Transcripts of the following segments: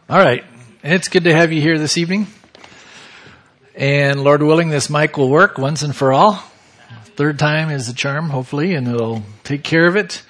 All right. It's good to have you here this evening. And Lord willing, this mic will work once and for all. Third time is the charm, hopefully, and it'll take care of it.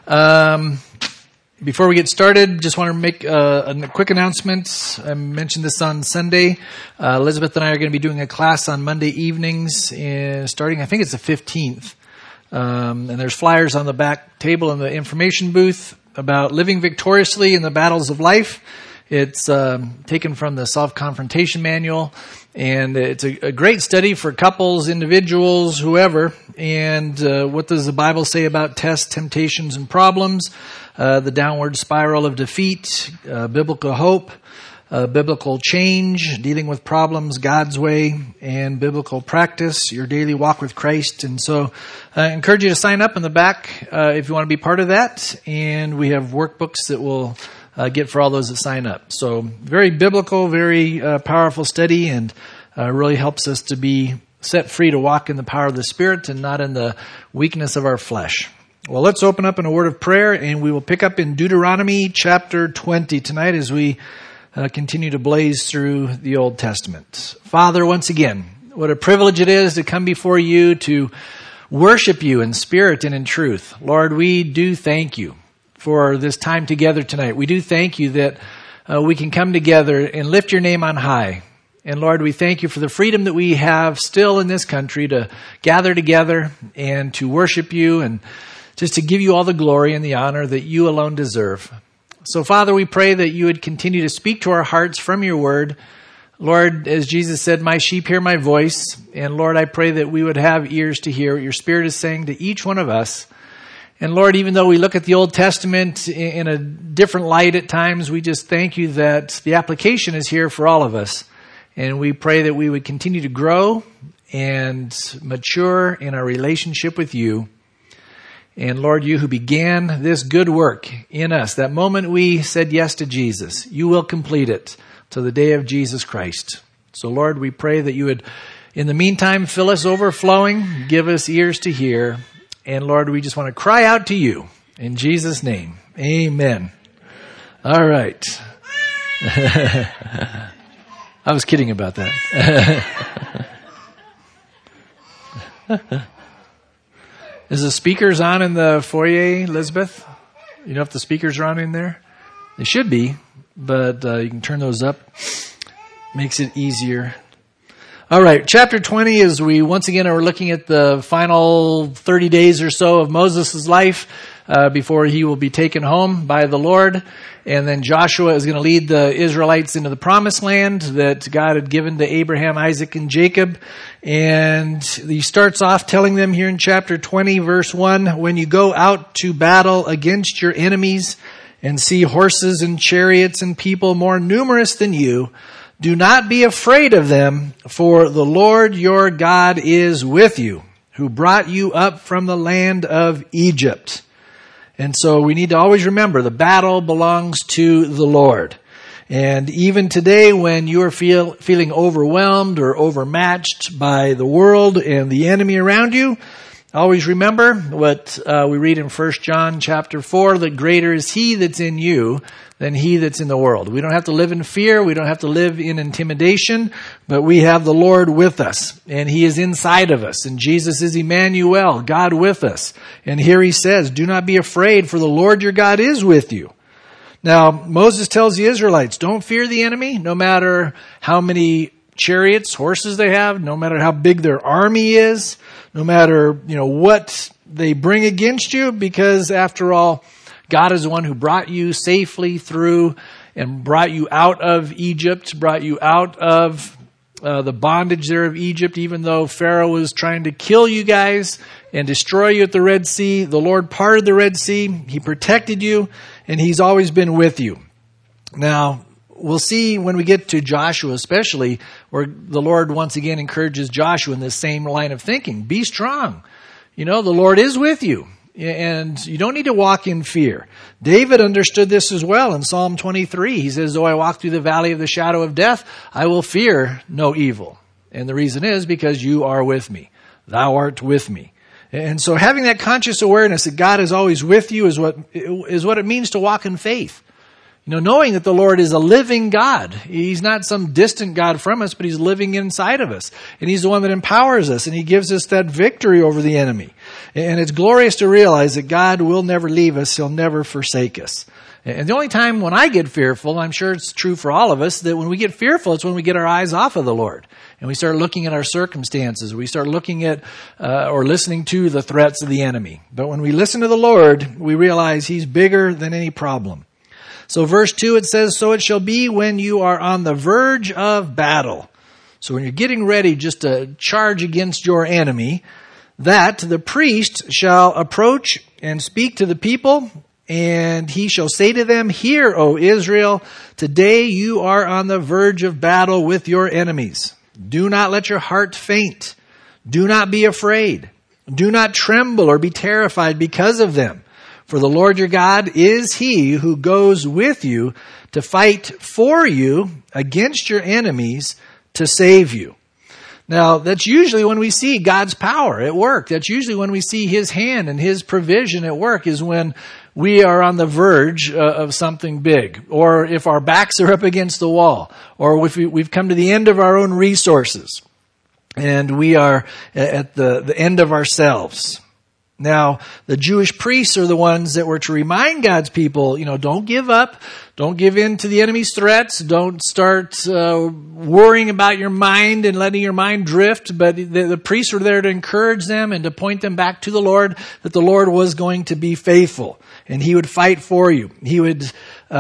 Before we get started, just want to make a quick announcement. I mentioned this on Sunday. Elizabeth and I are going to be doing a class on Monday evenings, starting, I think it's the 15th. And there's flyers on the back table in the information booth about living victoriously in the battles of life. It's taken from the Self-Confrontation Manual, and it's a great study for couples, individuals, whoever. And what does the Bible say about tests, temptations, and problems? The downward spiral of defeat, biblical hope, biblical change, dealing with problems God's way, and biblical practice, your daily walk with Christ. And so I encourage you to sign up in the back if you want to be part of that. And we have workbooks that will get for all those that sign up. So very biblical, very powerful study, and really helps us to be set free to walk in the power of the Spirit and not in the weakness of our flesh. Well, let's open up in a word of prayer, and we will pick up in Deuteronomy chapter 20 tonight as we continue to blaze through the Old Testament. Father, once again, what a privilege it is to come before you to worship you in spirit and in truth. Lord, we do thank you for this time together tonight. We do thank you that we can come together and lift your name on high. And Lord, we thank you for the freedom that we have still in this country to gather together and to worship you and just to give you all the glory and the honor that you alone deserve. So Father, we pray that you would continue to speak to our hearts from your word. Lord, as Jesus said, my sheep hear my voice. And Lord, I pray that we would have ears to hear what your Spirit is saying to each one of us. And Lord, even though we look at the Old Testament in a different light at times, we just thank you that the application is here for all of us. And we pray that we would continue to grow and mature in our relationship with you. And Lord, you who began this good work in us, that moment we said yes to Jesus, you will complete it to the day of Jesus Christ. So Lord, we pray that you would, in the meantime, fill us overflowing, give us ears to hear. And Lord, we just want to cry out to you in Jesus' name. Amen. All right. I was kidding about that. Is the speakers on in the foyer, Elizabeth? You know if the speakers are on in there? They should be, but you can turn those up. Makes it easier. All right, chapter 20, as we once again are looking at the final 30 days or so of Moses' life before he will be taken home by the Lord. And then Joshua is going to lead the Israelites into the promised land that God had given to Abraham, Isaac, and Jacob. And he starts off telling them here in chapter 20, verse 1, when you go out to battle against your enemies and see horses and chariots and people more numerous than you, do not be afraid of them, for the Lord your God is with you, who brought you up from the land of Egypt. And so we need to always remember the battle belongs to the Lord. And even today when you are feeling overwhelmed or overmatched by the world and the enemy around you, always remember what we read in 1 John chapter 4, that greater is he that's in you than he that's in the world. We don't have to live in fear. We don't have to live in intimidation, but we have the Lord with us, and he is inside of us. And Jesus is Emmanuel, God with us. And here he says, do not be afraid, for the Lord your God is with you. Now, Moses tells the Israelites, don't fear the enemy, no matter how many chariots, horses they have, no matter how big their army is, no matter, what they bring against you, because after all, God is the one who brought you safely through and brought you out of Egypt, brought you out of the bondage there of Egypt, even though Pharaoh was trying to kill you guys and destroy you at the Red Sea. The Lord parted the Red Sea. He protected you, and he's always been with you. Now, we'll see when we get to Joshua especially, where the Lord once again encourages Joshua in this same line of thinking. Be strong. The Lord is with you. And you don't need to walk in fear. David understood this as well in Psalm 23. He says, though I walk through the valley of the shadow of death, I will fear no evil. And the reason is because you are with me. Thou art with me. And so having that conscious awareness that God is always with you is what it means to walk in faith. Knowing that the Lord is a living God. He's not some distant God from us, but He's living inside of us. And He's the one that empowers us, and He gives us that victory over the enemy. And it's glorious to realize that God will never leave us. He'll never forsake us. And the only time when I get fearful, I'm sure it's true for all of us, that when we get fearful, it's when we get our eyes off of the Lord. And we start looking at our circumstances. We start looking at or listening to the threats of the enemy. But when we listen to the Lord, we realize He's bigger than any problem. So verse 2, it says, "So it shall be when you are on the verge of battle." So when you're getting ready just to charge against your enemy, that the priest shall approach and speak to the people, and he shall say to them, "Hear, O Israel, today you are on the verge of battle with your enemies. Do not let your heart faint. Do not be afraid. Do not tremble or be terrified because of them. For the Lord your God is He who goes with you to fight for you against your enemies to save you." Now, that's usually when we see God's power at work. That's usually when we see His hand and His provision at work, is when we are on the verge of something big, or if our backs are up against the wall, or if we've come to the end of our own resources and we are at the end of ourselves. Now, the Jewish priests are the ones that were to remind God's people, don't give up. Don't give in to the enemy's threats. Don't start worrying about your mind and letting your mind drift. But the priests were there to encourage them and to point them back to the Lord, that the Lord was going to be faithful and He would fight for you. He would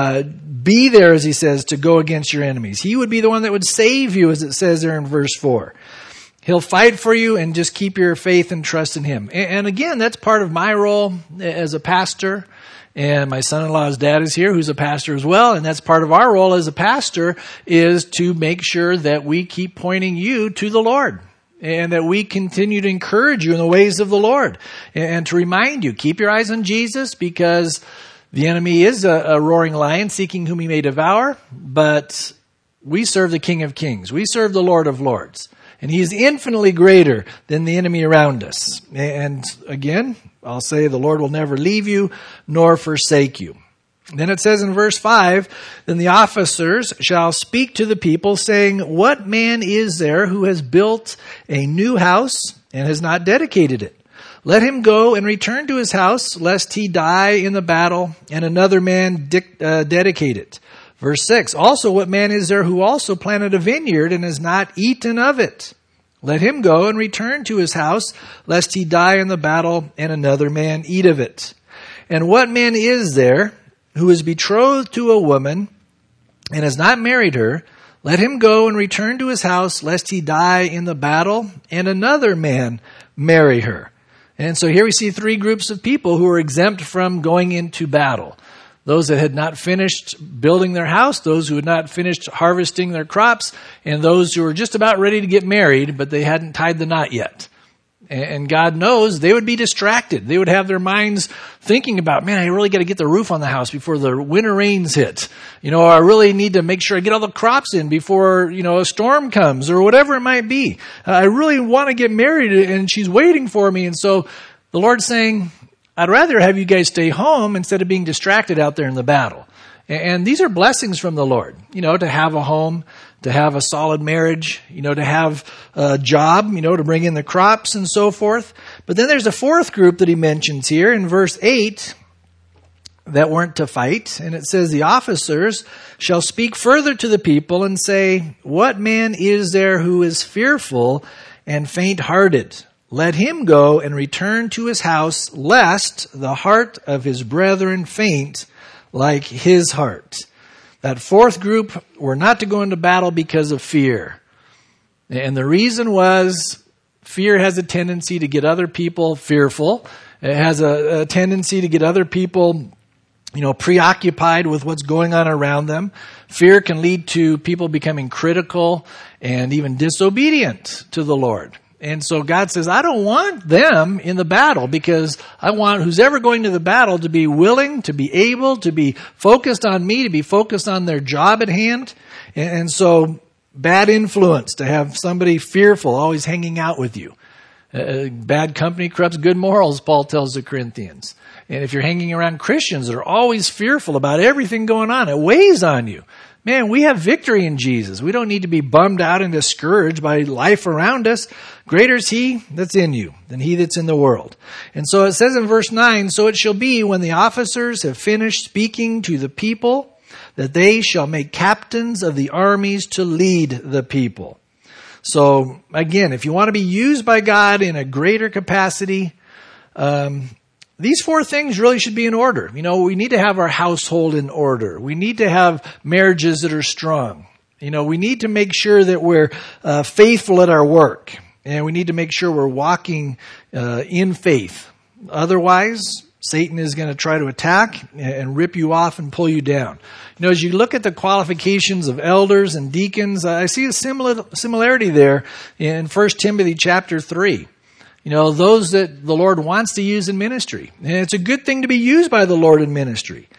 be there, as He says, to go against your enemies. He would be the one that would save you, as it says there in verse 4. He'll fight for you, and just keep your faith and trust in Him. And again, that's part of my role as a pastor. And my son-in-law's dad is here, who's a pastor as well. And that's part of our role as a pastor, is to make sure that we keep pointing you to the Lord, and that we continue to encourage you in the ways of the Lord, and to remind you, keep your eyes on Jesus, because the enemy is a roaring lion seeking whom he may devour. But we serve the King of Kings. We serve the Lord of Lords. And He is infinitely greater than the enemy around us. And again, I'll say the Lord will never leave you nor forsake you. Then it says in verse 5, "Then the officers shall speak to the people, saying, What man is there who has built a new house and has not dedicated it? Let him go and return to his house, lest he die in the battle, and another man dedicate it." Verse 6, "Also what man is there who also planted a vineyard and has not eaten of it? Let him go and return to his house, lest he die in the battle, and another man eat of it. And what man is there who is betrothed to a woman and has not married her? Let him go and return to his house, lest he die in the battle, and another man marry her." And so here we see three groups of people who are exempt from going into battle. Those that had not finished building their house, those who had not finished harvesting their crops, and those who were just about ready to get married, but they hadn't tied the knot yet. And God knows they would be distracted. They would have their minds thinking about, man, I really got to get the roof on the house before the winter rains hit. I really need to make sure I get all the crops in before, a storm comes, or whatever it might be. I really want to get married, and she's waiting for me. And so the Lord's saying, I'd rather have you guys stay home instead of being distracted out there in the battle. And these are blessings from the Lord, to have a home, to have a solid marriage, to have a job, to bring in the crops and so forth. But then there's a fourth group that He mentions here in verse 8 that weren't to fight. And it says, "The officers shall speak further to the people and say, What man is there who is fearful and faint-hearted? Let him go and return to his house, lest the heart of his brethren faint like his heart." That fourth group were not to go into battle because of fear. And the reason was, fear has a tendency to get other people fearful. It has a tendency to get other people, preoccupied with what's going on around them. Fear can lead to people becoming critical and even disobedient to the Lord. And so God says, I don't want them in the battle, because I want who's ever going to the battle to be willing, to be able, to be focused on me, to be focused on their job at hand. And so bad influence, to have somebody fearful always hanging out with you. Bad company corrupts good morals, Paul tells the Corinthians. And if you're hanging around Christians that are always fearful about everything going on, it weighs on you. Man, we have victory in Jesus. We don't need to be bummed out and discouraged by life around us. Greater is He that's in you than he that's in the world. And so it says in verse 9, so it shall be when the officers have finished speaking to the people that they shall make captains of the armies to lead the people. So again, if you want to be used by God in a greater capacity, these four things really should be in order. We need to have our household in order. We need to have marriages that are strong. We need to make sure that we're faithful at our work. And we need to make sure we're walking in faith. Otherwise, Satan is going to try to attack and rip you off and pull you down. As you look at the qualifications of elders and deacons, I see a similarity there in 1 Timothy chapter 3. Those that the Lord wants to use in ministry. And it's a good thing to be used by the Lord in ministry.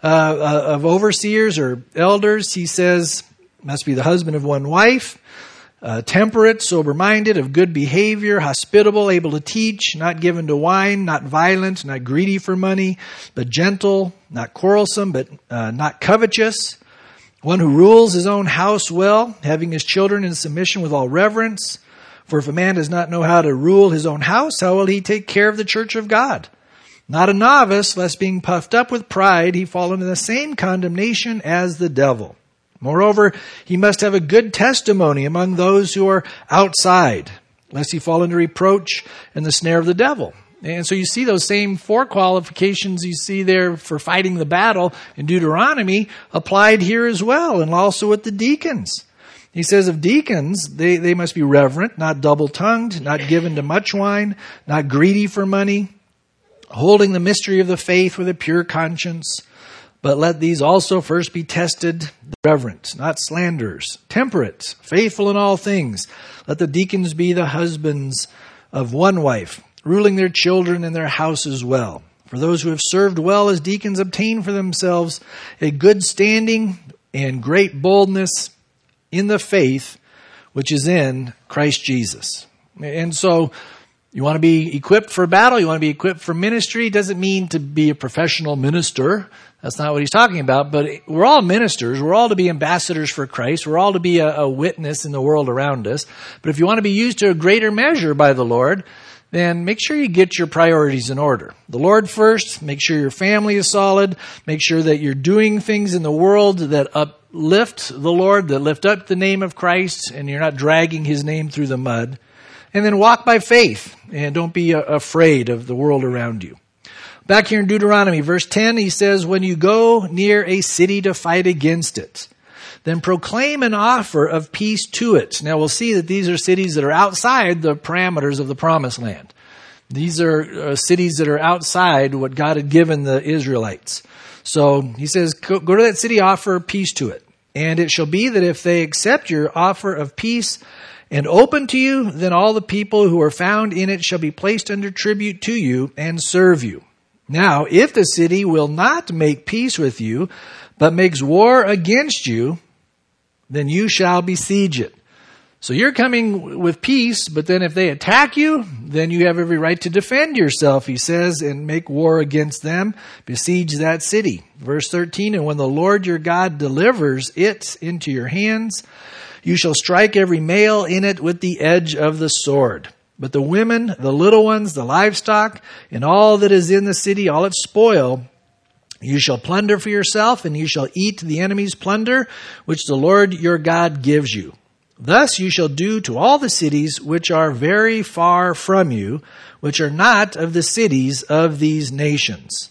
Of overseers or elders, he says, must be the husband of one wife, temperate, sober-minded, of good behavior, hospitable, able to teach, not given to wine, not violent, not greedy for money, but gentle, not quarrelsome, but not covetous. One who rules his own house well, having his children in submission with all reverence. For if a man does not know how to rule his own house, how will he take care of the church of God? Not a novice, lest being puffed up with pride, he fall into the same condemnation as the devil. Moreover, he must have a good testimony among those who are outside, lest he fall into reproach and the snare of the devil. And so you see those same four qualifications you see there for fighting the battle in Deuteronomy applied here as well, and also with the deacons. He says of deacons, they must be reverent, not double-tongued, not given to much wine, not greedy for money, holding the mystery of the faith with a pure conscience. But let these also first be tested, reverent, not slanderers, temperate, faithful in all things. Let the deacons be the husbands of one wife, ruling their children and their houses well. For those who have served well as deacons obtain for themselves a good standing and great boldness in the faith which is in Christ Jesus. And so you want to be equipped for battle, you want to be equipped for ministry. It doesn't mean to be a professional minister. That's not what he's talking about. But we're all ministers. We're all to be ambassadors for Christ. We're all to be a witness in the world around us. But if you want to be used to a greater measure by the Lord, then make sure you get your priorities in order. The Lord first. Make sure your family is solid. Make sure that you're doing things in the world that uplift the Lord, that lift up the name of Christ, and you're not dragging His name through the mud. And then walk by faith, and don't be afraid of the world around you. Back here in Deuteronomy, verse 10, he says, when you go near a city to fight against it, then proclaim an offer of peace to it. Now we'll see that these are cities that are outside the parameters of the promised land. These are cities that are outside what God had given the Israelites. So he says, go to that city, offer peace to it. And it shall be that if they accept your offer of peace and open to you, then all the people who are found in it shall be placed under tribute to you and serve you. Now, if the city will not make peace with you, but makes war against you, then you shall besiege it. So you're coming with peace, but then if they attack you, then you have every right to defend yourself, he says, and make war against them, besiege that city. Verse 13, and when the Lord your God delivers it into your hands, you shall strike every male in it with the edge of the sword. But the women, the little ones, the livestock, and all that is in the city, all its spoil, you shall plunder for yourself, and you shall eat the enemy's plunder, which the Lord your God gives you. Thus you shall do to all the cities which are very far from you, which are not of the cities of these nations.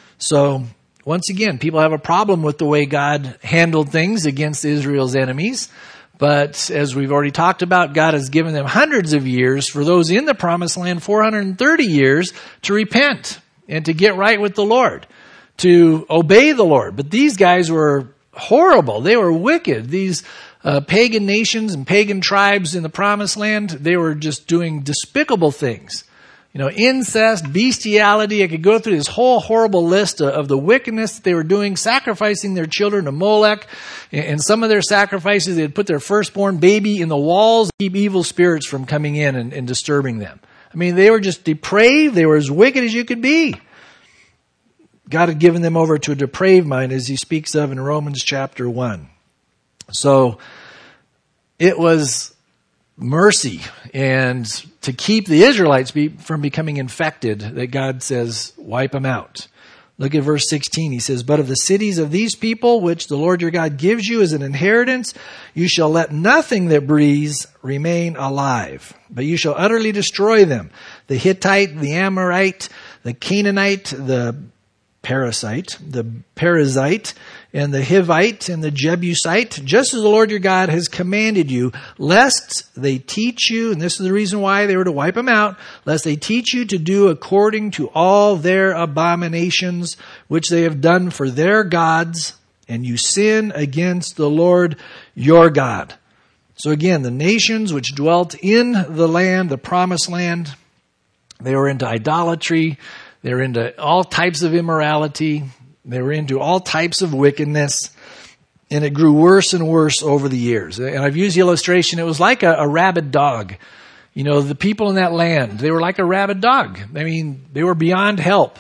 So, once again, people have a problem with the way God handled things against Israel's enemies. But as we've already talked about, God has given them hundreds of years, for those in the promised land, 430 years, to repent and to get right with the Lord, to obey the Lord. But these guys were horrible. They were wicked. These pagan nations and pagan tribes in the promised land, they were just doing despicable things. Incest, bestiality. I could go through this whole horrible list of the wickedness that they were doing, sacrificing their children to Molech. And some of their sacrifices, they'd put their firstborn baby in the walls to keep evil spirits from coming in and disturbing them. I mean, they were just depraved. They were as wicked as you could be. God had given them over to a depraved mind, as he speaks of in Romans chapter 1. So it was mercy and to keep the Israelites from becoming infected that God says, wipe them out. Look at verse 16. He says, but of the cities of these people, which the Lord your God gives you as an inheritance, you shall let nothing that breathes remain alive, but you shall utterly destroy them. The Hittite, the Amorite, the Canaanite, the Perizzite, and the Hivite, and the Jebusite, just as the Lord your God has commanded you, lest they teach you, and this is the reason why they were to wipe them out, lest they teach you to do according to all their abominations, which they have done for their gods, and you sin against the Lord your God. So again, the nations which dwelt in the land, the promised land, they were into idolatry. They were into all types of immorality. They were into all types of wickedness. And it grew worse and worse over the years. And I've used the illustration, it was like a rabid dog. You know, the people in that land, they were like a rabid dog. I mean, they were beyond help.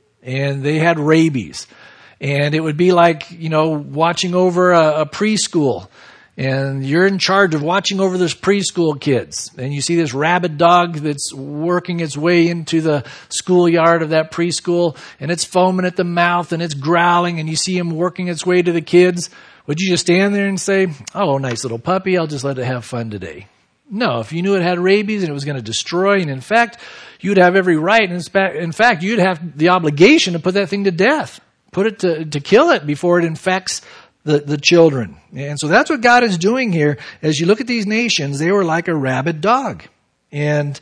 And they had rabies. And it would be like, you know, watching over a preschool. And you're in charge of watching over those preschool kids. And you see this rabid dog that's working its way into the schoolyard of that preschool. And it's foaming at the mouth and it's growling. And you see him working its way to the kids. Would you just stand there and say, oh, nice little puppy, I'll just let it have fun today? No, if you knew it had rabies and it was going to destroy. And in fact, you'd have every right. And in fact, you'd have the obligation to put that thing to death. Put it to kill it before it infects the children. And so that's what God is doing here. As you look at these nations, they were like a rabid dog. And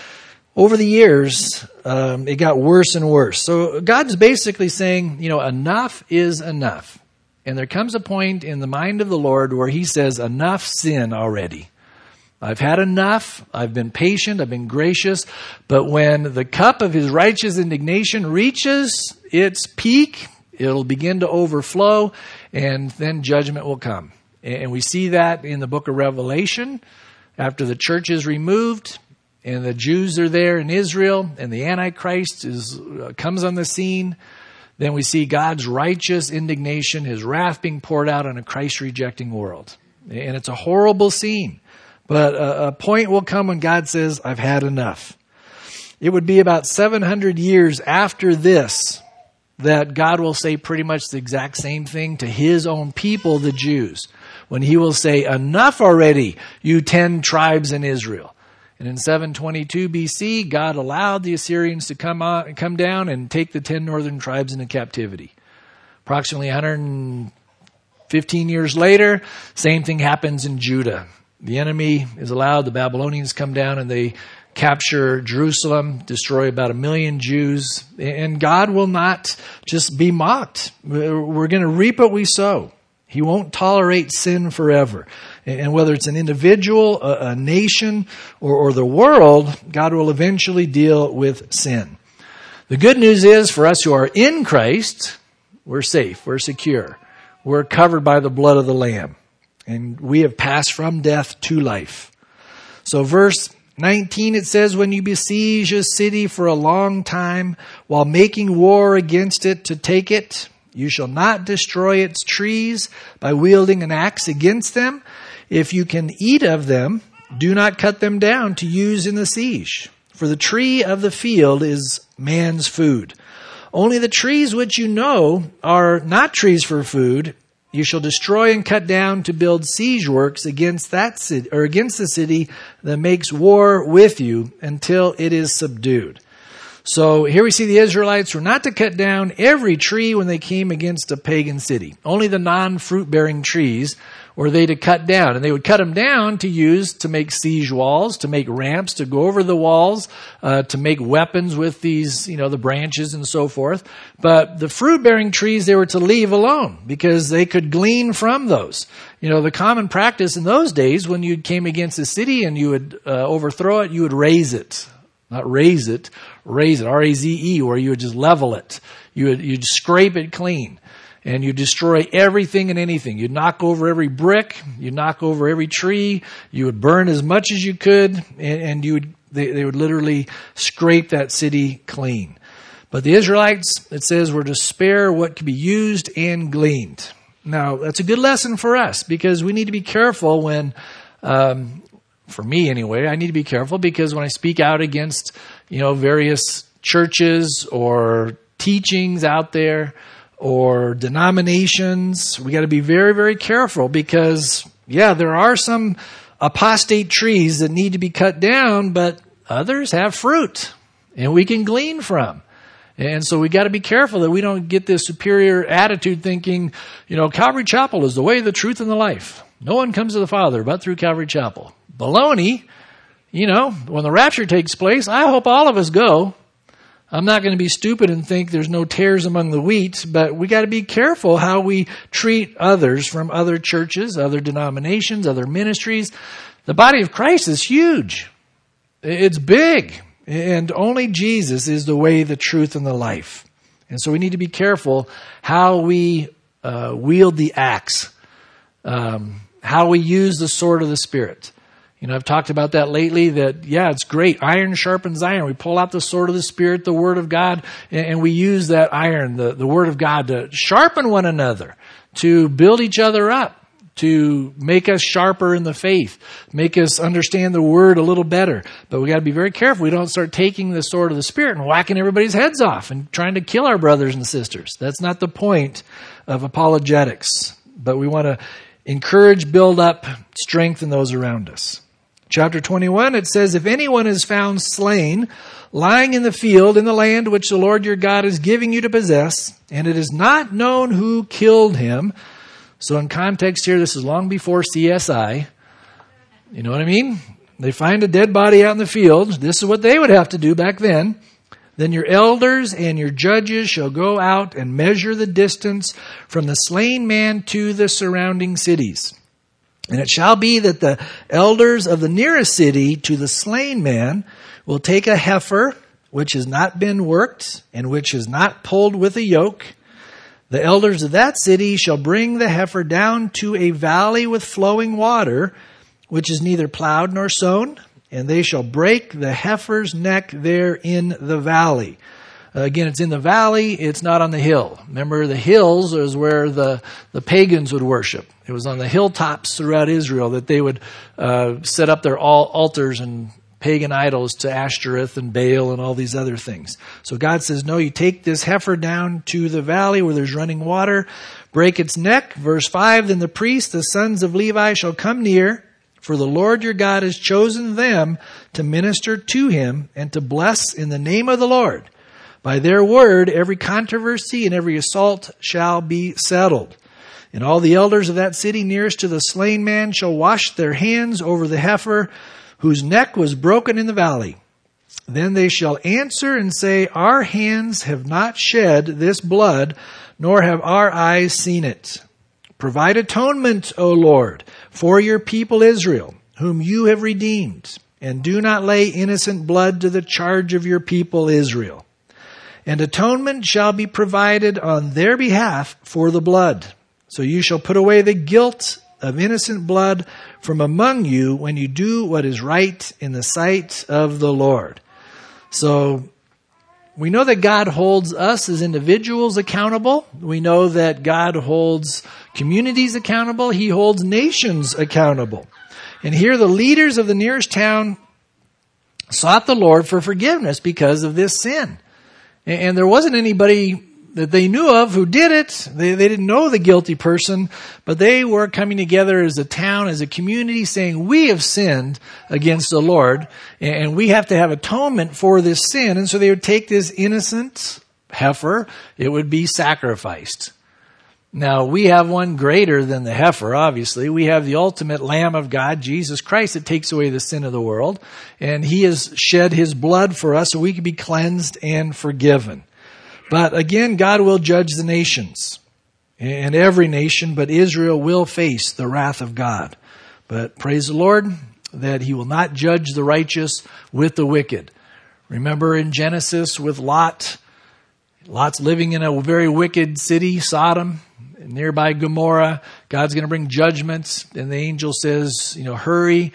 over the years, it got worse and worse. So God's basically saying, you know, enough is enough. And there comes a point in the mind of the Lord where he says, enough sin already. I've had enough. I've been patient. I've been gracious. But when the cup of his righteous indignation reaches its peak, it'll begin to overflow, and then judgment will come. And we see that in the book of Revelation, after the church is removed, and the Jews are there in Israel, and the Antichrist comes on the scene. Then we see God's righteous indignation, his wrath being poured out on a Christ-rejecting world. And it's a horrible scene. But a point will come when God says, I've had enough. It would be about 700 years after this that God will say pretty much the exact same thing to his own people, the Jews, when he will say, enough already, you 10 tribes in Israel. And in 722 BC, God allowed the Assyrians to come down and take the 10 northern tribes into captivity. Approximately 115 years later, same thing happens in Judah. The enemy is allowed, the Babylonians come down and they capture Jerusalem, destroy about 1 million Jews, and God will not just be mocked. We're going to reap what we sow. He won't tolerate sin forever. And whether it's an individual, a nation, or the world, God will eventually deal with sin. The good news is for us who are in Christ, we're safe, we're secure. We're covered by the blood of the Lamb. And we have passed from death to life. So verse 19, it says, when you besiege a city for a long time, while making war against it to take it, you shall not destroy its trees by wielding an axe against them. If you can eat of them, do not cut them down to use in the siege. For the tree of the field is man's food. Only the trees which you know are not trees for food, you shall destroy and cut down to build siege works against that city, or against the city that makes war with you until it is subdued. So here we see the Israelites were not to cut down every tree when they came against a pagan city. Only the non-fruit-bearing trees were they to cut down. And they would cut them down to use to make siege walls, to make ramps, to go over the walls, to make weapons with these, the branches and so forth. But the fruit-bearing trees they were to leave alone because they could glean from those. The common practice in those days when you came against a city and you would overthrow it, you would raze it. Not raise it, R-A-Z-E, where you would just level it. You'd scrape it clean. And you destroy everything and anything. You'd knock over every brick. You'd knock over every tree. You would burn as much as you could. And you would They would literally scrape that city clean. But the Israelites, it says, were to spare what could be used and gleaned. Now, that's a good lesson for us because we need to be careful when, for me anyway, I need to be careful because when I speak out against, various churches or teachings out there or denominations, we got to be very, very careful because, there are some apostate trees that need to be cut down, but others have fruit and we can glean from. And so we got to be careful that we don't get this superior attitude thinking, Calvary Chapel is the way, the truth, and the life. No one comes to the Father but through Calvary Chapel. Baloney. When the rapture takes place, I hope all of us go. I'm not going to be stupid and think there's no tares among the wheat, but we got to be careful how we treat others from other churches, other denominations, other ministries. The body of Christ is huge. It's big. And only Jesus is the way, the truth, and the life. And so we need to be careful how we wield the axe, how we use the sword of the Spirit. I've talked about that lately, that, it's great. Iron sharpens iron. We pull out the sword of the Spirit, the Word of God, and we use that iron, the Word of God, to sharpen one another, to build each other up, to make us sharper in the faith, make us understand the Word a little better. But we got to be very careful we don't start taking the sword of the Spirit and whacking everybody's heads off and trying to kill our brothers and sisters. That's not the point of apologetics. But we want to encourage, build up, strengthen those around us. Chapter 21, it says, if anyone is found slain, lying in the field in the land which the Lord your God is giving you to possess, and it is not known who killed him. So in context here, this is long before CSI. You know what I mean? They find a dead body out in the field. This is what they would have to do back then. Then your elders and your judges shall go out and measure the distance from the slain man to the surrounding cities. And it shall be that the elders of the nearest city to the slain man will take a heifer which has not been worked and which is not pulled with a yoke. The elders of that city shall bring the heifer down to a valley with flowing water, which is neither plowed nor sown, and they shall break the heifer's neck there in the valley. Again, it's in the valley, it's not on the hill. Remember, the hills is where the pagans would worship. It was on the hilltops throughout Israel that they would set up their altars and pagan idols to Ashtoreth and Baal and all these other things. So God says, no, you take this heifer down to the valley where there's running water, break its neck. Verse 5, then the priests, the sons of Levi, shall come near, for the Lord your God has chosen them to minister to him and to bless in the name of the Lord. By their word, every controversy and every assault shall be settled. And all the elders of that city nearest to the slain man shall wash their hands over the heifer whose neck was broken in the valley. Then they shall answer and say, our hands have not shed this blood, nor have our eyes seen it. Provide atonement, O Lord, for your people Israel, whom you have redeemed, and do not lay innocent blood to the charge of your people Israel. And atonement shall be provided on their behalf for the blood. So you shall put away the guilt of innocent blood from among you when you do what is right in the sight of the Lord. So we know that God holds us as individuals accountable. We know that God holds communities accountable. He holds nations accountable. And here the leaders of the nearest town sought the Lord for forgiveness because of this sin. And there wasn't anybody that they knew of who did it. They didn't know the guilty person, but they were coming together as a town, as a community, saying, we have sinned against the Lord, and we have to have atonement for this sin. And so they would take this innocent heifer. It would be sacrificed. Now, we have one greater than the heifer, obviously. We have the ultimate Lamb of God, Jesus Christ, that takes away the sin of the world. And he has shed his blood for us so we can be cleansed and forgiven. But again, God will judge the nations. And every nation, but Israel will face the wrath of God. But praise the Lord that he will not judge the righteous with the wicked. Remember in Genesis with Lot. Lot's living in a very wicked city, Sodom. Nearby Gomorrah, God's going to bring judgments, and the angel says, hurry,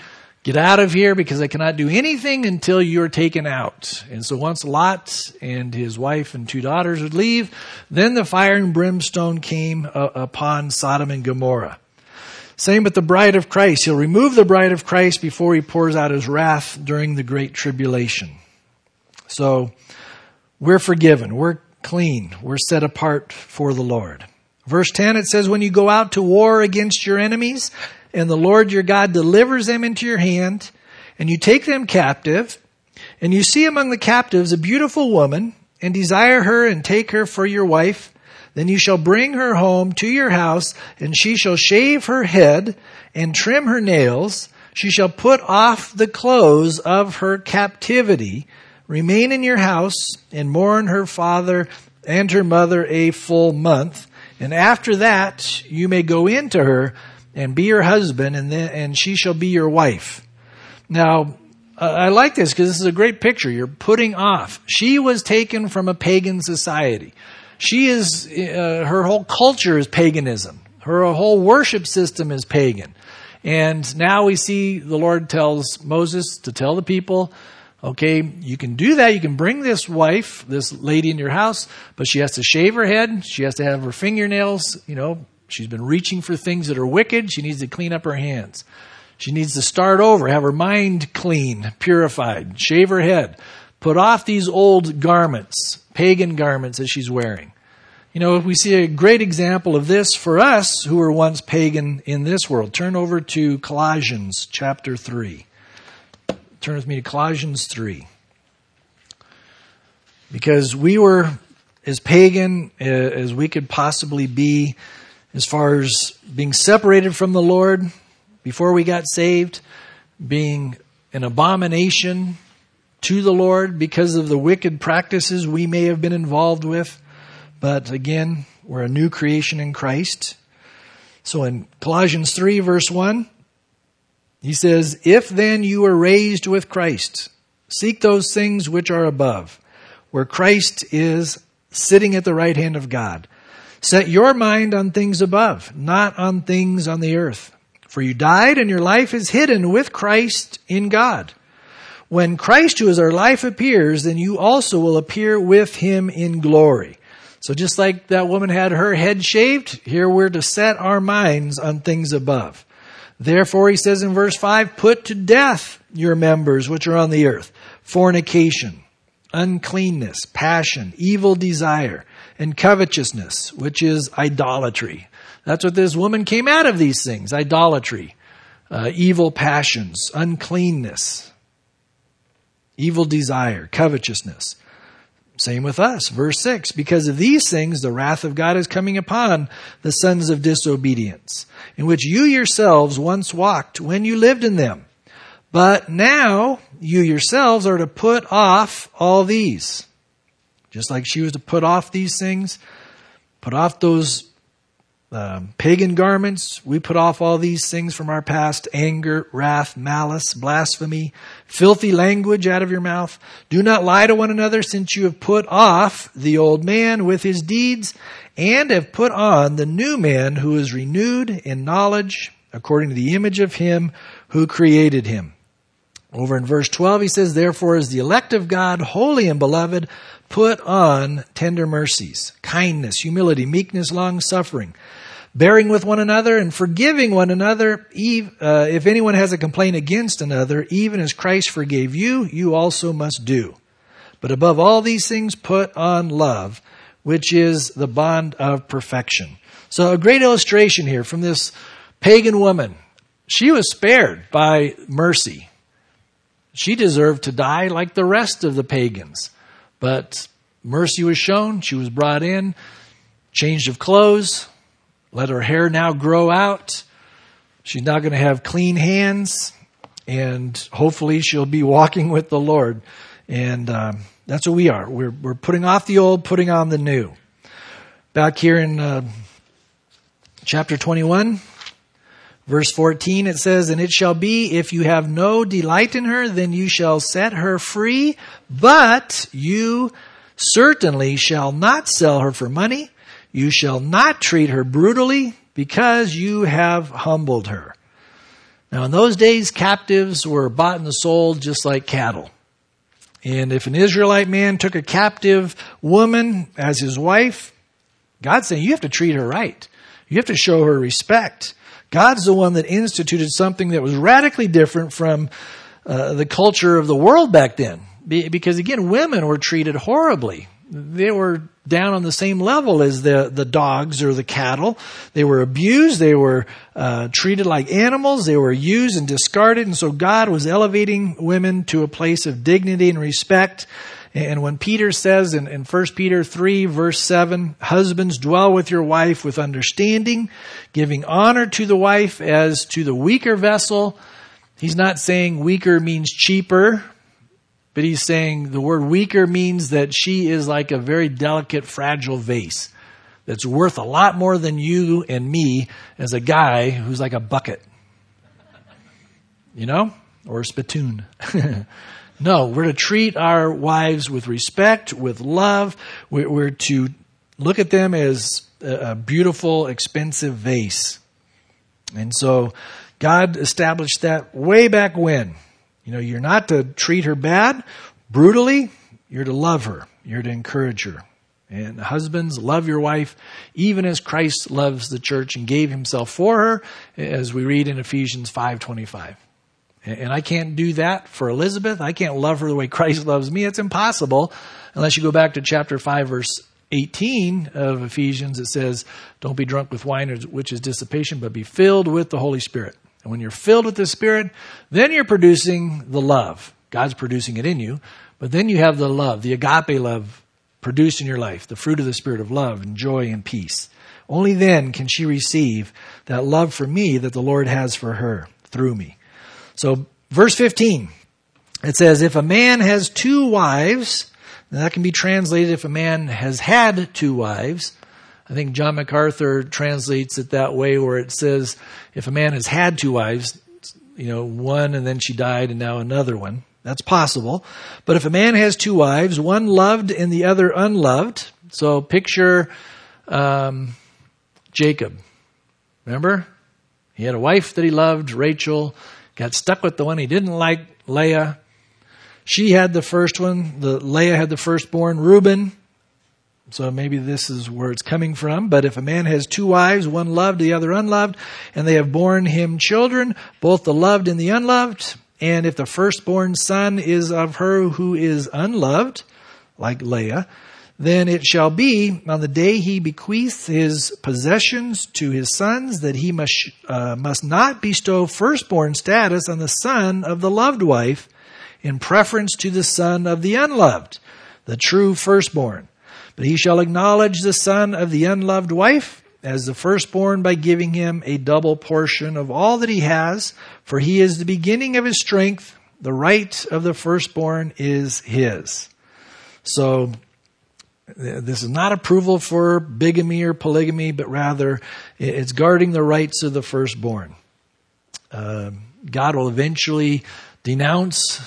Get out of here, because I cannot do anything until you're taken out. And so once Lot and his wife and 2 daughters would leave, then the fire and brimstone came upon Sodom and Gomorrah. Same with the bride of Christ. He'll remove the bride of Christ before he pours out his wrath during the great tribulation. So we're forgiven. We're clean. We're set apart for the Lord. Verse 10, it says, when you go out to war against your enemies, and the Lord your God delivers them into your hand, and you take them captive, and you see among the captives a beautiful woman, and desire her and take her for your wife, then you shall bring her home to your house, and she shall shave her head and trim her nails. She shall put off the clothes of her captivity, remain in your house, and mourn her father and her mother a full month. And after that, you may go into her and be her husband, and she shall be your wife. Now, I like this because this is a great picture. You're putting off. She was taken from a pagan society. She is, her whole culture is paganism. Her whole worship system is pagan. And now we see the Lord tells Moses to tell the people, okay, you can do that. You can bring this wife, this lady in your house, but she has to shave her head. She has to have her fingernails, she's been reaching for things that are wicked. She needs to clean up her hands. She needs to start over, have her mind clean, purified, shave her head, put off these old garments, pagan garments that she's wearing. We see a great example of this for us who were once pagan in this world. Turn over to Colossians chapter 3. Turn with me to Colossians 3. Because we were as pagan as we could possibly be as far as being separated from the Lord before we got saved, being an abomination to the Lord because of the wicked practices we may have been involved with. But again, we're a new creation in Christ. So in Colossians 3 verse 1, he says, if then you are raised with Christ, seek those things which are above, where Christ is sitting at the right hand of God. Set your mind on things above, not on things on the earth. For you died, and your life is hidden with Christ in God. When Christ, who is our life, appears, then you also will appear with him in glory. So just like that woman had her head shaved, here we're to set our minds on things above. Therefore, he says in verse 5, put to death your members which are on the earth, fornication, uncleanness, passion, evil desire, and covetousness, which is idolatry. That's what this woman came out of these things, idolatry, evil passions, uncleanness, evil desire, covetousness. Same with us. Verse 6, because of these things, the wrath of God is coming upon the sons of disobedience, in which you yourselves once walked when you lived in them. But now you yourselves are to put off all these. Just like she was to put off these things, put off those pagan garments. We put off all these things from our past: anger, wrath, malice, blasphemy, filthy language out of your mouth. Do not lie to one another, since you have put off the old man with his deeds, and have put on the new man, who is renewed in knowledge according to the image of him who created him. Over in verse 12, he says, therefore, as the elect of God, holy and beloved, put on tender mercies, kindness, humility, meekness, long-suffering, bearing with one another and forgiving one another. If anyone has a complaint against another, even as Christ forgave you, you also must do. But above all these things, put on love, which is the bond of perfection. So a great illustration here from this pagan woman. She was spared by mercy. She deserved to die like the rest of the pagans. But mercy was shown. She was brought in, changed of clothes, let her hair now grow out. She's now going to have clean hands, and hopefully she'll be walking with the Lord. And that's what we are. We're putting off the old, putting on the new. Back here in chapter 21, verse 14, it says, and it shall be, if you have no delight in her, then you shall set her free, but you certainly shall not sell her for money. You shall not treat her brutally, because you have humbled her. Now, in those days, captives were bought and sold just like cattle. And if an Israelite man took a captive woman as his wife, God's saying you have to treat her right. You have to show her respect. God's the one that instituted something that was radically different from the culture of the world back then. Because again, women were treated horribly. They were down on the same level as the dogs or the cattle. They were abused. They were treated like animals. They were used and discarded. And so God was elevating women to a place of dignity and respect. And when Peter says in 1 Peter 3, verse 7, husbands, dwell with your wife with understanding, giving honor to the wife as to the weaker vessel. He's not saying weaker means cheaper. But he's saying the word weaker means that she is like a very delicate, fragile vase that's worth a lot more than you and me as a guy who's like a bucket. You know? Or a spittoon. No, we're to treat our wives with respect, with love. We're to look at them as a beautiful, expensive vase. And so God established that way back when. You know, you're not to treat her bad, brutally. You're to love her. You're to encourage her. And husbands, love your wife, even as Christ loves the church and gave himself for her, as we read in Ephesians 5:25. And I can't do that for Elizabeth. I can't love her the way Christ loves me. It's impossible unless you go back to chapter 5, verse 18 of Ephesians. It says, don't be drunk with wine, which is dissipation, but be filled with the Holy Spirit. And when you're filled with the Spirit, then you're producing the love. God's producing it in you. But then you have the love, the agape love produced in your life, the fruit of the Spirit of love and joy and peace. Only then can she receive that love for me that the Lord has for her through me. So verse 15, it says, if a man has two wives, and that can be translated if a man has had two wives. I think John MacArthur translates it that way, where it says, if a man has had two wives, you know, one and then she died and now another one. That's possible. But if a man has two wives, one loved and the other unloved. So picture Jacob. Remember? He had a wife that he loved, Rachel, got stuck with the one he didn't like, Leah. She had the first one. Leah had the firstborn, Reuben. So maybe this is where it's coming from. But if a man has two wives, one loved, the other unloved, and they have borne him children, both the loved and the unloved, and if the firstborn son is of her who is unloved, like Leah, then it shall be on the day he bequeaths his possessions to his sons that he must not bestow firstborn status on the son of the loved wife in preference to the son of the unloved, the true firstborn. But he shall acknowledge the son of the unloved wife as the firstborn by giving him a double portion of all that he has, for he is the beginning of his strength. The right of the firstborn is his. So this is not approval for bigamy or polygamy, but rather it's guarding the rights of the firstborn. God will eventually denounce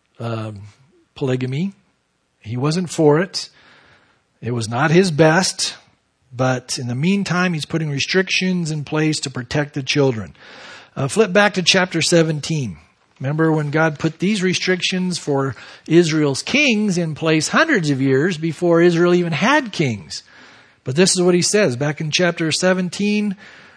polygamy. He wasn't for it. It was not his best, but in the meantime, he's putting restrictions in place to protect the children. Flip back to chapter 17. Remember when God put these restrictions for Israel's kings in place hundreds of years before Israel even had kings. But this is what he says back in chapter 17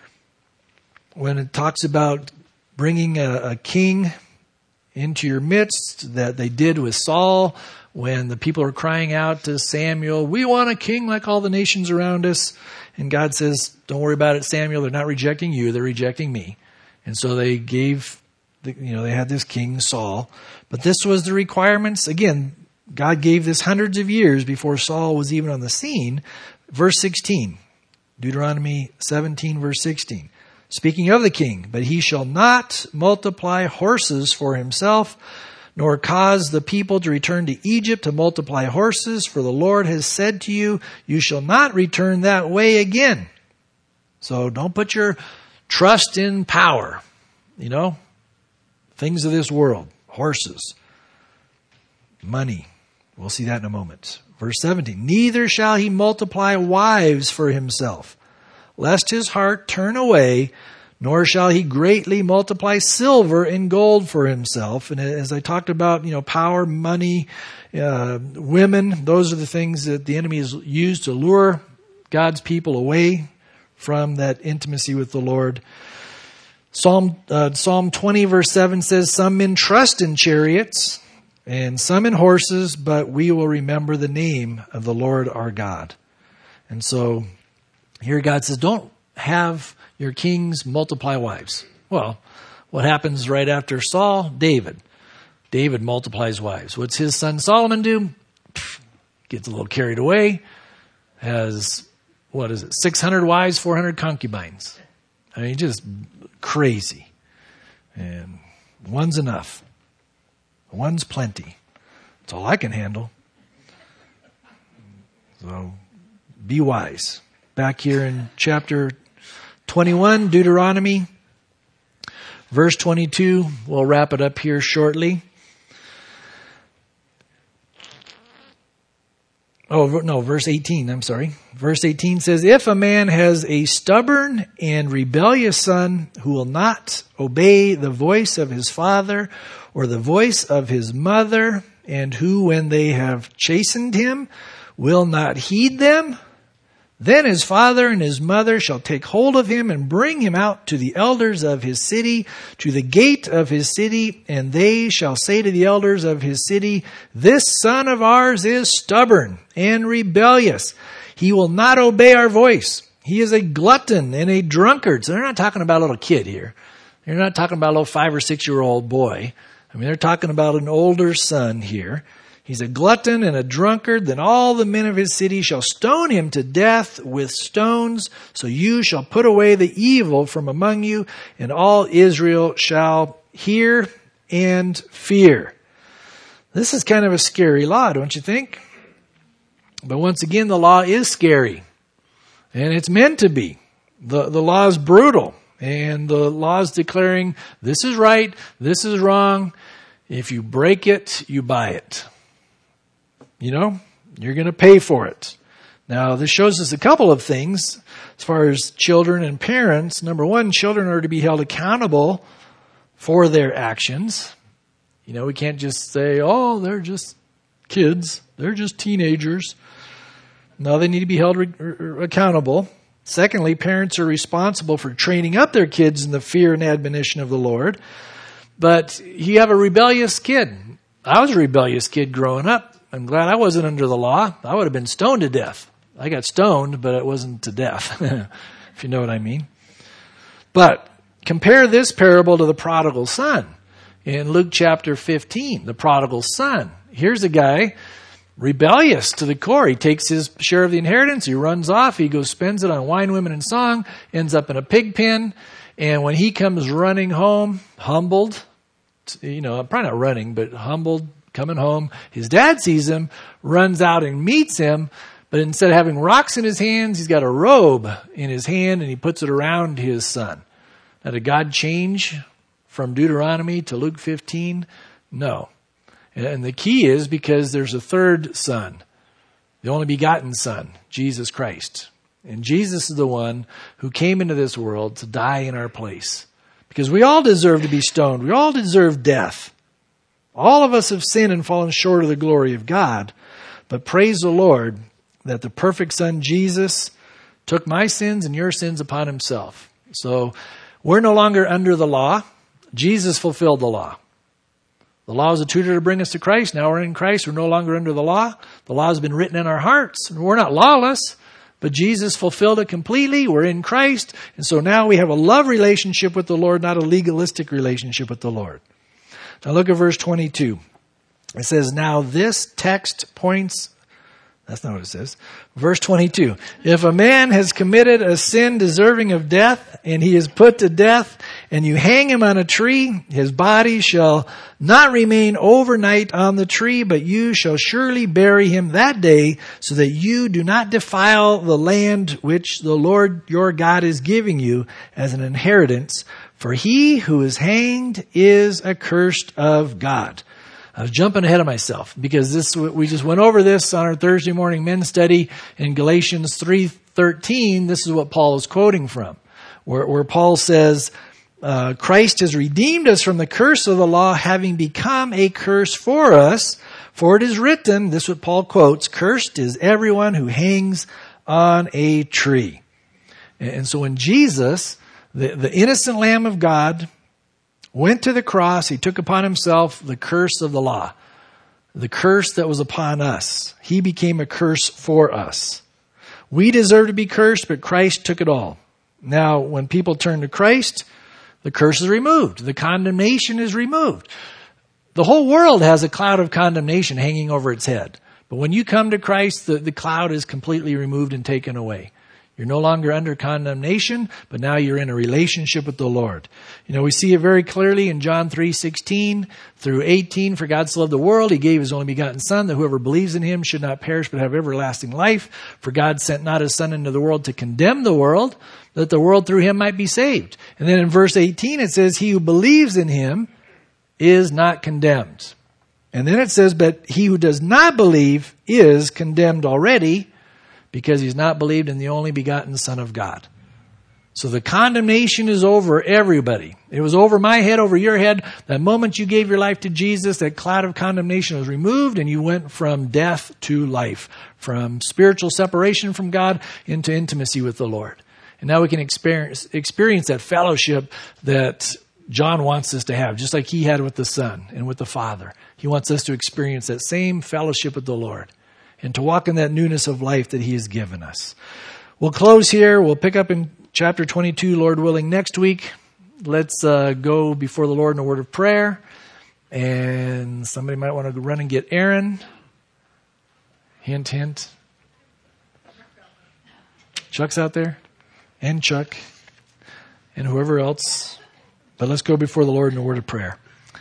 when it talks about bringing a king into your midst that they did with Saul. When the people are crying out to Samuel, we want a king like all the nations around us. And God says, don't worry about it, Samuel. They're not rejecting you. They're rejecting me. And so they they had this king, Saul. But this was the requirements. Again, God gave this hundreds of years before Saul was even on the scene. Verse 16, Deuteronomy 17, verse 16. Speaking of the king, but he shall not multiply horses for himself, nor cause the people to return to Egypt to multiply horses, for the Lord has said to you, you shall not return that way again. So don't put your trust in power, things of this world, horses, money. We'll see that in a moment. Verse 17, neither shall he multiply wives for himself, lest his heart turn away, nor shall he greatly multiply silver and gold for himself. And as I talked about, power, money, women, those are the things that the enemy has used to lure God's people away from that intimacy with the Lord. Psalm 20 verse 7 says, some men trust in chariots and some in horses, but we will remember the name of the Lord our God. And so here God says, don't have your kings multiply wives. Well, what happens right after Saul? David. David multiplies wives. What's his son Solomon do? Gets a little carried away. Has, 600 wives, 400 concubines. I mean, just crazy. And one's enough. One's plenty. That's all I can handle. So be wise. Back here in chapter 21, Deuteronomy, verse 22. We'll wrap it up here shortly. Verse 18, I'm sorry. Verse 18 says, if a man has a stubborn and rebellious son who will not obey the voice of his father or the voice of his mother, and who, when they have chastened him, will not heed them, then his father and his mother shall take hold of him and bring him out to the elders of his city, to the gate of his city, and they shall say to the elders of his city, this son of ours is stubborn and rebellious. He will not obey our voice. He is a glutton and a drunkard. So they're not talking about a little kid here. They're not talking about a little 5 or 6 year old boy. I mean, they're talking about an older son here. He's a glutton and a drunkard. Then all the men of his city shall stone him to death with stones. So you shall put away the evil from among you, and all Israel shall hear and fear. This is kind of a scary law, don't you think? But once again, the law is scary. And it's meant to be. The law is brutal. And the law is declaring this is right, this is wrong. If you break it, you buy it. You're going to pay for it. Now, this shows us a couple of things as far as children and parents. Number one, children are to be held accountable for their actions. We can't just say, oh, they're just kids. They're just teenagers. No, they need to be held accountable. Secondly, parents are responsible for training up their kids in the fear and admonition of the Lord. But you have a rebellious kid. I was a rebellious kid growing up. I'm glad I wasn't under the law. I would have been stoned to death. I got stoned, but it wasn't to death, if you know what I mean. But compare this parable to the prodigal son. In Luke chapter 15, the prodigal son. Here's a guy rebellious to the core. He takes his share of the inheritance. He runs off. He goes, spends it on wine, women, and song, ends up in a pig pen. And when he comes running home, humbled, probably not running, but humbled, coming home, his dad sees him, runs out and meets him, but instead of having rocks in his hands, he's got a robe in his hand and he puts it around his son. Now, did God change from Deuteronomy to Luke 15? No. And the key is because there's a third son, the only begotten son, Jesus Christ. And Jesus is the one who came into this world to die in our place. Because we all deserve to be stoned. We all deserve death. All of us have sinned and fallen short of the glory of God. But praise the Lord that the perfect Son, Jesus, took my sins and your sins upon himself. So we're no longer under the law. Jesus fulfilled the law. The law was a tutor to bring us to Christ. Now we're in Christ. We're no longer under the law. The law has been written in our hearts. We're not lawless, but Jesus fulfilled it completely. We're in Christ. And so now we have a love relationship with the Lord, not a legalistic relationship with the Lord. Now look at verse 22. It says, now this text points, that's not what it says. Verse 22. If a man has committed a sin deserving of death, and he is put to death, and you hang him on a tree, his body shall not remain overnight on the tree, but you shall surely bury him that day, so that you do not defile the land which the Lord your God is giving you as an inheritance. For he who is hanged is accursed of God. I was jumping ahead of myself because we just went over this on our Thursday morning men's study in Galatians 3:13. This is what Paul is quoting from. where Paul says, Christ has redeemed us from the curse of the law, having become a curse for us. For it is written, this is what Paul quotes, cursed is everyone who hangs on a tree. And so when Jesus, the innocent Lamb of God, went to the cross, he took upon himself the curse of the law, the curse that was upon us. He became a curse for us. We deserve to be cursed, but Christ took it all. Now, when people turn to Christ, the curse is removed. The condemnation is removed. The whole world has a cloud of condemnation hanging over its head. But when you come to Christ, the cloud is completely removed and taken away. You're no longer under condemnation, but now you're in a relationship with the Lord. You know, we see it very clearly in John 3:16 through 18. For God so loved the world, he gave his only begotten Son, that whoever believes in him should not perish but have everlasting life. For God sent not his Son into the world to condemn the world, that the world through him might be saved. And then in verse 18 it says, he who believes in him is not condemned. And then it says, but he who does not believe is condemned already, because he's not believed in the only begotten Son of God. So the condemnation is over everybody. It was over my head, over your head. The moment you gave your life to Jesus, that cloud of condemnation was removed and you went from death to life, from spiritual separation from God into intimacy with the Lord. And now we can experience that fellowship that John wants us to have, just like he had with the Son and with the Father. He wants us to experience that same fellowship with the Lord and to walk in that newness of life that he has given us. We'll close here. We'll pick up in chapter 22, Lord willing, next week. Let's go before the Lord in a word of prayer. And somebody might want to run and get Aaron. Hint, hint. Chuck's out there. And Chuck. And whoever else. But let's go before the Lord in a word of prayer.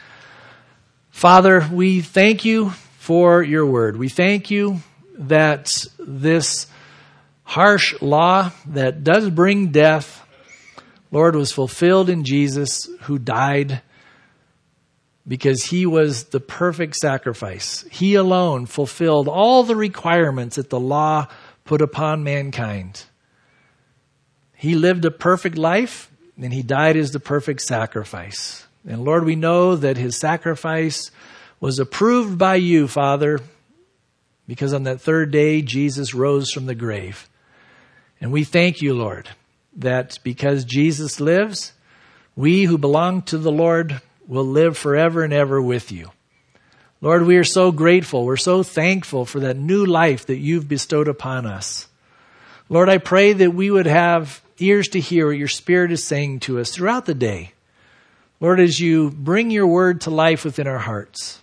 Father, we thank you for your word. We thank you that this harsh law that does bring death, Lord, was fulfilled in Jesus, who died because he was the perfect sacrifice. He alone fulfilled all the requirements that the law put upon mankind. He lived a perfect life, and he died as the perfect sacrifice. And Lord, we know that his sacrifice was approved by you, Father, because on that third day, Jesus rose from the grave. And we thank you, Lord, that because Jesus lives, we who belong to the Lord will live forever and ever with you. Lord, we are so grateful. We're so thankful for that new life that you've bestowed upon us. Lord, I pray that we would have ears to hear what your Spirit is saying to us throughout the day. Lord, as you bring your word to life within our hearts,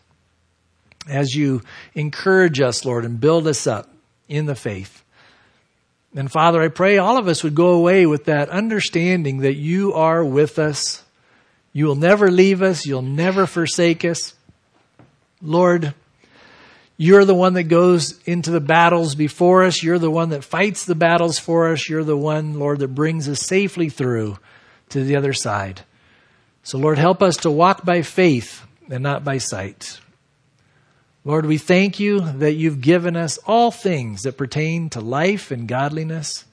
as you encourage us, Lord, and build us up in the faith. And Father, I pray all of us would go away with that understanding that you are with us. You will never leave us. You'll never forsake us. Lord, you're the one that goes into the battles before us. You're the one that fights the battles for us. You're the one, Lord, that brings us safely through to the other side. So, Lord, help us to walk by faith and not by sight. Lord, we thank you that you've given us all things that pertain to life and godliness.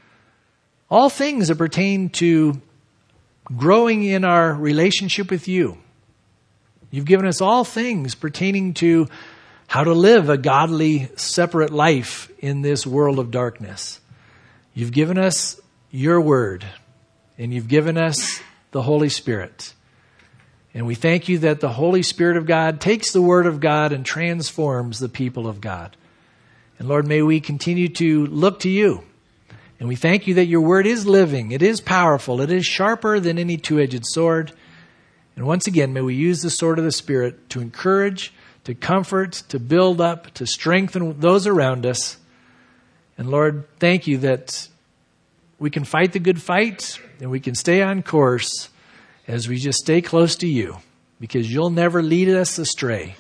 All things that pertain to growing in our relationship with you. You've given us all things pertaining to how to live a godly, separate life in this world of darkness. You've given us your word, and you've given us the Holy Spirit. And we thank you that the Holy Spirit of God takes the word of God and transforms the people of God. And Lord, may we continue to look to you. And we thank you that your word is living, it is powerful, it is sharper than any two-edged sword. And once again, may we use the sword of the Spirit to encourage, to comfort, to build up, to strengthen those around us. And Lord, thank you that we can fight the good fight and we can stay on course as we just stay close to you, because you'll never lead us astray.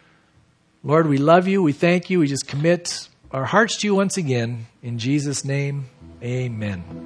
Lord, we love you. We thank you. We just commit our hearts to you once again. In Jesus' name, amen.